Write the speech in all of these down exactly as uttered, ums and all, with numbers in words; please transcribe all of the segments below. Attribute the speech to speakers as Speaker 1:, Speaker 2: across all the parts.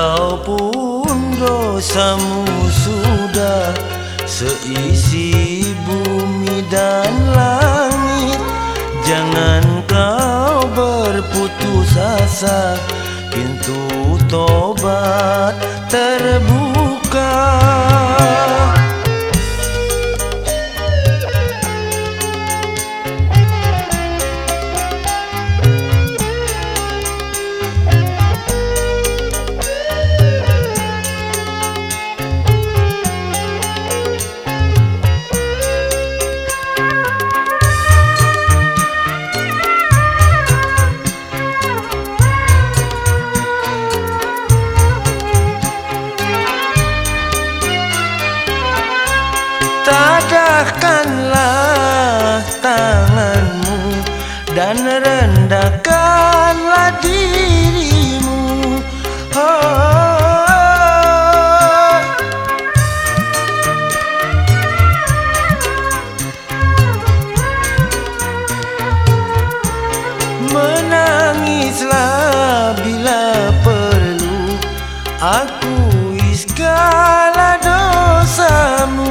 Speaker 1: Walaupun dosamu sudah seisi bumi dan langit, jangan kau berputus asa, pintu tobat terbuka. Tadahkanlah tanganmu dan rendahkanlah dirimu. Oh, menangislah bila perlu, akui segala dosamu.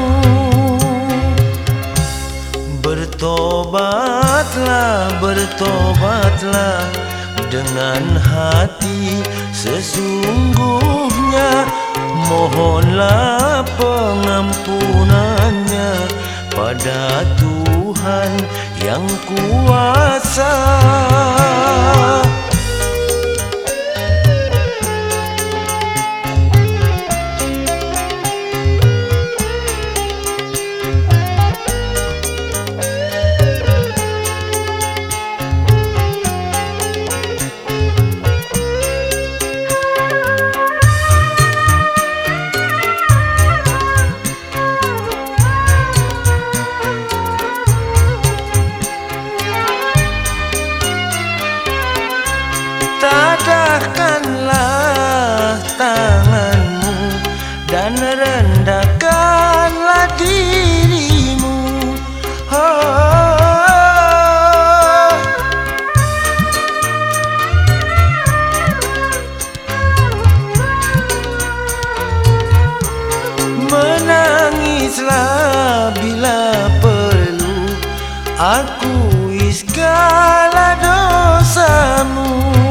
Speaker 1: Bertobatlah, bertobatlah dengan hati sesungguhnya, mohonlah pengampunannya pada Tuhan yang kuasa. Tadahkanlah tanganmu dan rendahkanlah dirimu. Oh, menangislah bila perlu, akui segala dosamu.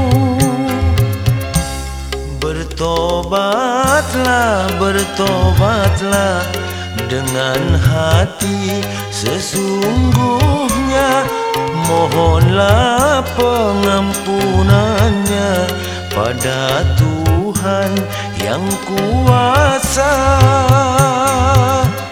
Speaker 1: Bertobatlah, bertobatlah dengan hati sesungguhnya, mohonlah pengampunannya pada Tuhan yang kuasa.